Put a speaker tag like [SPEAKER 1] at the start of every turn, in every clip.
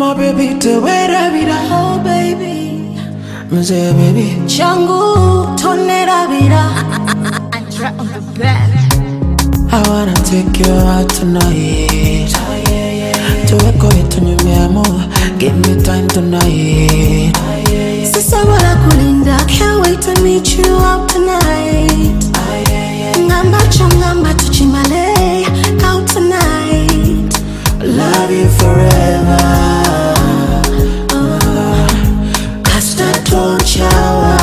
[SPEAKER 1] My baby, te wera vida.
[SPEAKER 2] Oh baby,
[SPEAKER 1] Me say baby.
[SPEAKER 2] changu tonera vida. Andra on the bed.
[SPEAKER 1] I wanna take you out tonight. Tuweko yetu nyumemo. Give me time tonight.
[SPEAKER 2] Sasa wala kulinda, can't wait to meet you out tonight. Ngamba chongamba tuchimale out tonight.
[SPEAKER 1] Love you forever. Chawa,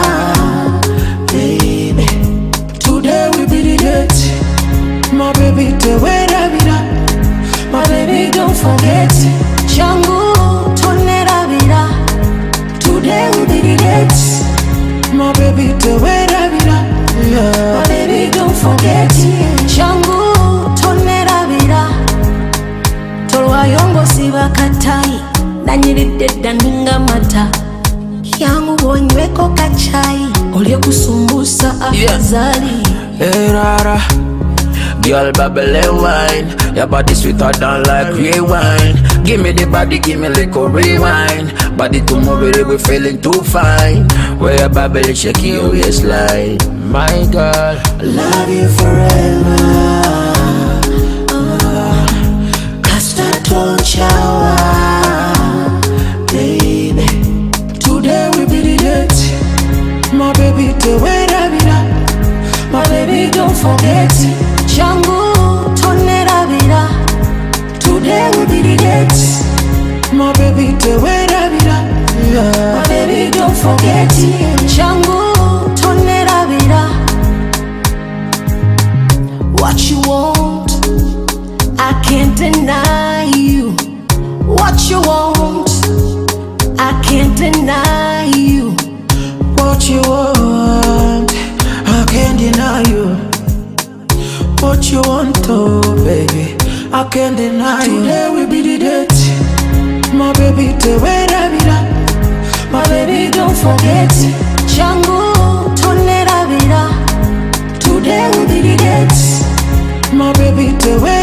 [SPEAKER 1] baby. Today we be the date. My baby, te wera vida. My baby, don't forget.
[SPEAKER 2] Changu tonera vida.
[SPEAKER 1] Today we be the date. My baby, te wera vida. Yeah. My baby, don't forget.
[SPEAKER 2] Changu tonera vida. Tolwa yongo siba katai. Nanyiridde daninga mata. Yangu bonyweko kachai. Olye kusumbusa afadhali.
[SPEAKER 1] Hey rara, girl bubble and wine. Your body sweeter than like real wine. Give me the body, give me little rewind. Body to move it, we feeling too fine. Where your bubble shake your waistline. My girl, love you forever. Custard shower, baby. Today we be the date. My baby, te wera vida. My baby, don't forget.
[SPEAKER 2] Changu tonera vida.
[SPEAKER 1] Today we be the date. My baby, te wera vida. Yeah. My baby, don't forget.
[SPEAKER 2] Changu tonera vida. What you want, I can't deny you. What you want, I can't deny you.
[SPEAKER 1] What you want, I can't deny you. What you want, oh baby, I can't deny you. Today we be the date. My baby, te wera vida. My baby, don't forget.
[SPEAKER 2] Changu tonera vida.
[SPEAKER 1] Today we be the date. My baby, te wera